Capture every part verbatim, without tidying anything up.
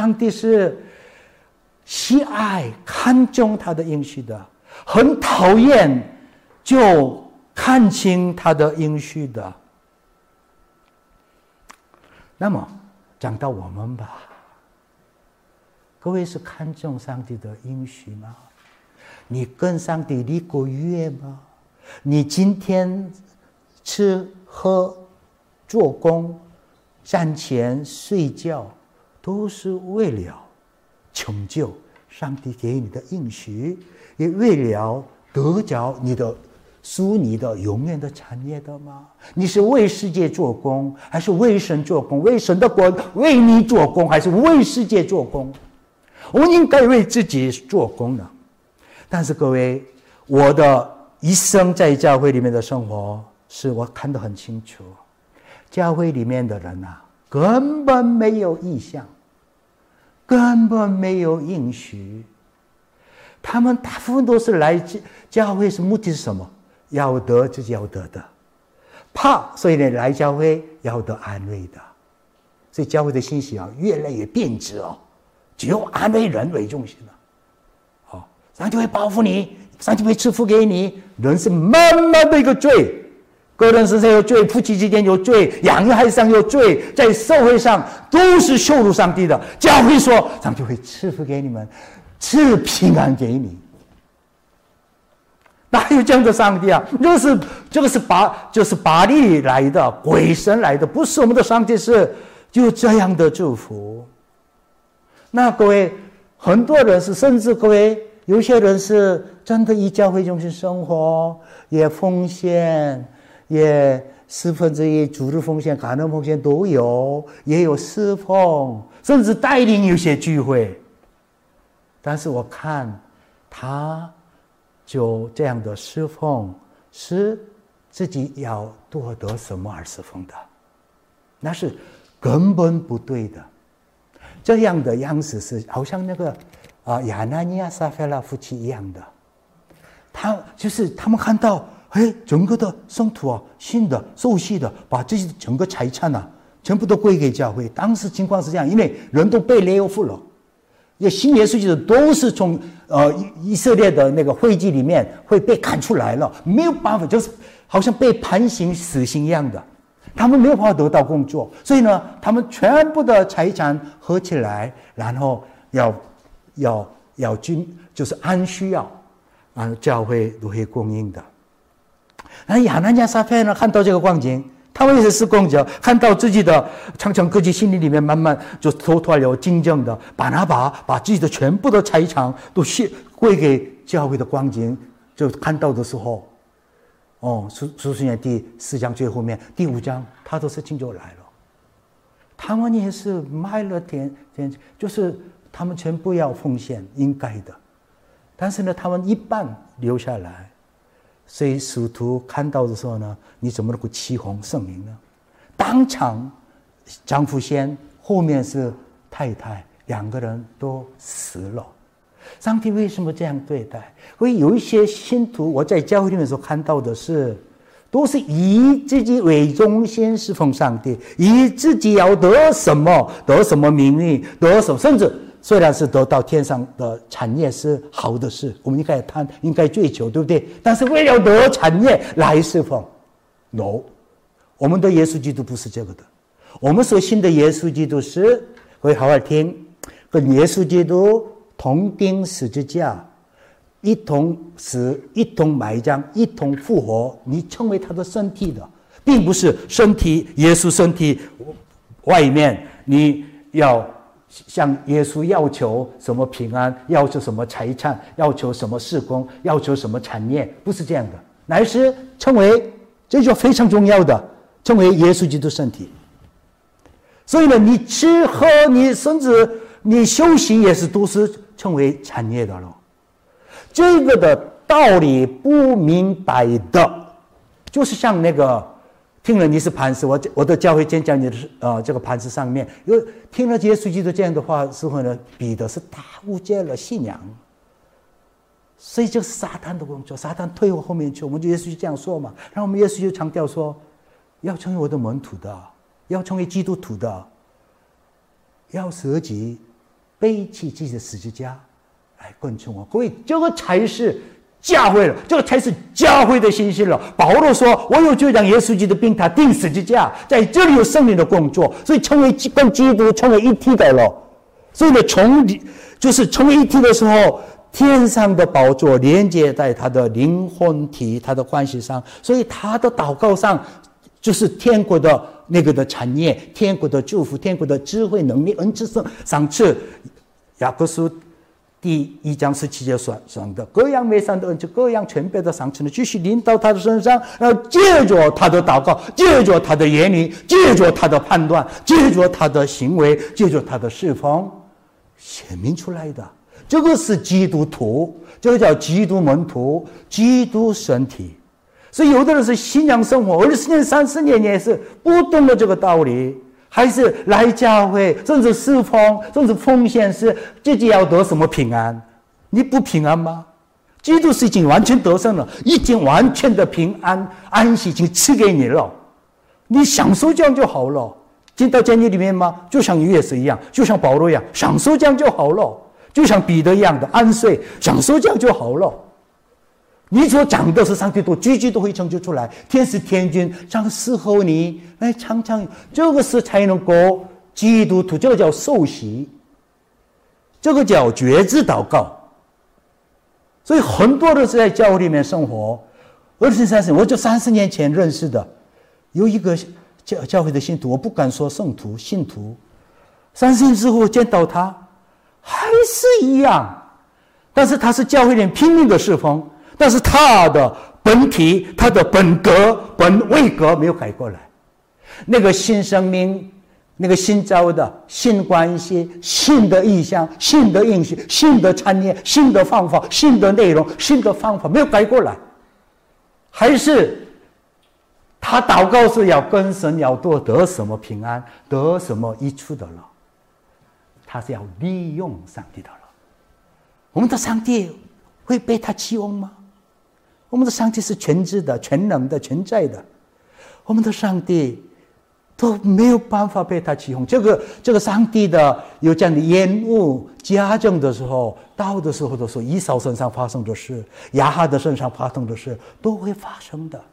上帝是喜爱看重他的应许的，很讨厌就看清他的应许的。那么讲到我们吧，各位是看重上帝的应许吗？你跟上帝立过约吗？你今天吃喝做工赚钱睡觉都是为了成就上帝给你的应许，也为了得着你的属你的永远的产业的吗？你是为世界做工，还是为神做工？为神的国为你做工，还是为世界做工？我们应该为自己做工的。但是各位，我的一生在教会里面的生活，是我看得很清楚，教会里面的人啊，根本没有意向，根本没有应许。他们大部分都是来教会是目的是什么？要得就是要得的，怕，所以呢来教会要得安慰的。所以教会的信息啊，越来越变质哦，只有安慰人为中心了。好，上帝会保护你，上帝会赐福给你。人是慢慢的一个罪，个人身上有罪，夫妻之间有罪，养育孩子上有罪，在社会上都是羞辱上帝的。教会说，上帝会赐福给你们，赐平安给你。哪有这样的上帝啊？这个是这个是巴就是巴力来的，鬼神来的，不是我们的上帝，是就这样的祝福。那各位，很多人是，甚至各位有些人是真的以教会中心生活，也奉献，也四分之一主日奉献、感恩奉献都有，也有侍奉，甚至带领有些聚会。但是我看他就这样的侍奉，是自己要夺得什么而侍奉的，那是根本不对的。这样的样子是好像那个啊亚拿尼亚撒菲拉夫妻一样的，他就是他们看到，哎，整个的圣徒啊，信的受洗的，把自己的整个财产啊，全部都归给教会。当时情况是这样，因为人都被勒夫了。也新耶稣基督都是从呃以色列的那个会稽里面会被赶出来了，没有办法，就是好像被判刑死刑一样的，他们没有办法得到工作，所以呢，他们全部的财产合起来，然后要要要均就是按需要啊，教会都会供应的。那亚拿尼亚撒非呢，看到这个光景。他们也是施工者，看到自己的常常自己心里里面慢慢就偷偷有竞争的，把那把把自己的全部的财产都归给教会的光景，就看到的时候，哦，书书信的第四章最后面第五章，他的事情就来了。他们也是卖了田田，就是他们全部要奉献，应该的，但是呢，他们一半留下来。所以使徒看到的时候呢，你怎么能够起哄圣名呢？当场丈夫先，后面是太太，两个人都死了。上帝为什么这样对待？所以有一些信徒，我在教会里面所看到的是，都是以自己为中心侍奉上帝，以自己要得什么，得什么名誉，得什么，甚至虽然是得到天上的产业是好的事，我们应该谈，应该追求，对不对？但是为了得产业来侍奉 ，no， 我们的耶稣基督不是这个的。我们所信的耶稣基督是，各位好好听，跟耶稣基督同钉十字架，一同死，一同埋葬，一同复活，你成为他的身体的，并不是身体，耶稣身体外面你要向耶稣要求什么平安，要求什么财产，要求什么事工，要求什么产业，不是这样的，乃是成为，这就非常重要的，成为耶稣基督身体。所以呢，你吃喝，你甚至你修行也是都是成为产业的了。这个的道理不明白的，就是像那个听了你是磐石，我我的教会见讲你的呃这个磐石上面，有听了耶稣基督这样的话之后呢，彼得是大误解了信仰，所以就是撒旦的工作，撒旦退后后面去，我们就耶稣就这样说嘛，然后我们耶稣就强调说，要成为我的门徒的，要成为基督徒的，要舍己， 背起自己的十字架来跟从我。各位，这个才是教会了，这个才是教会的信息了。保罗说：“我有就让耶稣基督并他钉十字架，在这里有圣灵的工作，所以成为跟基督成为一体的了。所以呢，从就是成为一体的时候，天上的宝座连接在他的灵魂体、他的关系上，所以他的祷告上就是天国的那个的产业、天国的祝福、天国的智慧、能力、恩赐赏赐。雅各书第一章十七节说的，各样美善的恩赐，各样全备的赏赐呢，继续临到他的身上，然后借着他的祷告，借着他的言语，借着他的判断，借着他的行为，借着他的侍奉，显明出来的。这个是基督徒，这个叫基督门徒，基督身体。所以有的人是信仰生活二十年、三十年也是不懂得这个道理。还是来教会，甚至侍奉，甚至奉献，是自己要得什么平安？你不平安吗？基督是已经完全得胜了，已经完全的平安安息已经赐给你了，你享受这样就好了。进到监狱里面吗？就像约瑟一样，就像保罗一样，享受这样就好了。就像彼得一样的安睡，享受这样就好了。你所讲的是上帝都句句都会成就出来，天使天君将伺候你来常常，这个是才能够基督徒，这个叫受洗，这个叫觉知祷告。所以很多人是在教会里面生活二十三十年，我就三十年前认识的，有一个教教会的信徒，我不敢说圣徒信徒，三十年之后见到他还是一样，但是他是教会里面拼命的侍奉，但是他的本体、他的本格、本位格没有改过来。那个新生命、那个新造的新关系、新的意向、新的应许、新的产业、新的方法、新的内容、新的方法没有改过来，还是他祷告是要跟神要多得什么平安、得什么益处的了，他是要利用上帝的了。我们的上帝会被他弃用吗？我们的上帝是全知的、全能的、全在的，我们的上帝都没有办法被他起哄。这个这个上帝的有这样的烟雾加增的时候，到的时候的时候，以扫身上发生的事，亚哈的身上发生的事，都会发生的。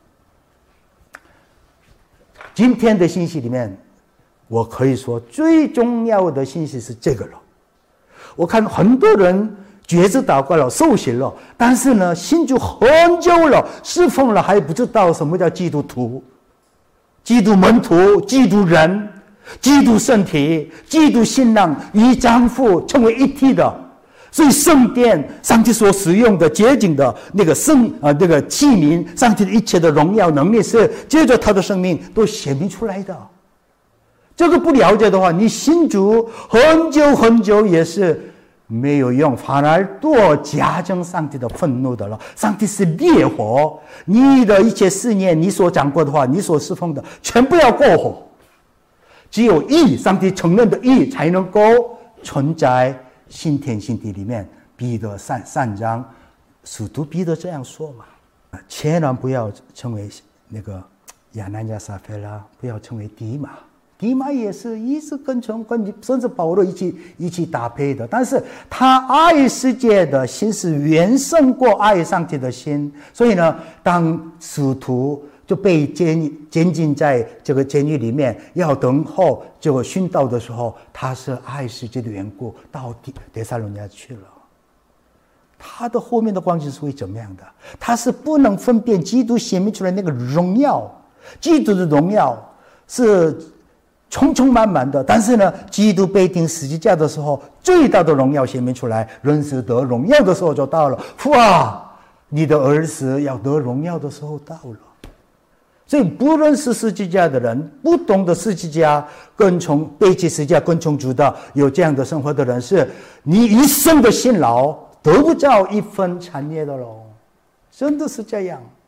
今天的信息里面，我可以说最重要的信息是这个了。我看很多人觉知祷告了，受洗了，但是呢，信主很久了，侍奉了，还不知道什么叫基督徒、基督门徒、基督人、基督身体、基督新郎与丈夫成为一体的。所以圣殿，上帝所使用的洁净的那个圣啊、呃、那个器皿，上帝的一切的荣耀能力是借着他的生命都显明出来的。这个不了解的话，你信主很久很久也是没有用，反而多加增上帝的愤怒的了。上帝是烈火，你的一切思念，你所讲过的话，你所侍奉的，全部要过火。只有义，上帝承认的义，才能够存在新天新地里面。彼得三三章，使徒彼得这样说嘛：千万不要成为那个亚拿尼亚撒非拉，不要成为迪马。迪马也是一直跟从跟甚至保罗一起一起搭配的，但是他爱世界的心是远胜过爱上帝的心，所以呢，当使徒就被监监禁在这个监狱里面，要等候这个殉道的时候，他是爱世界的缘故到帖撒罗尼迦去了。他的后面的光景是会怎么样的？他是不能分辨基督显明出来那个荣耀，基督的荣耀是充充满满的，但是呢，基督被钉十字架的时候，最大的荣耀显明出来，人是得荣耀的时候就到了。哇，你的儿子要得荣耀的时候到了。所以不认识十字架的人，不懂得十字架跟从背起十字架跟从主的，有这样的生活的人，是你一生的辛劳得不到一分产业的咯，真的是这样。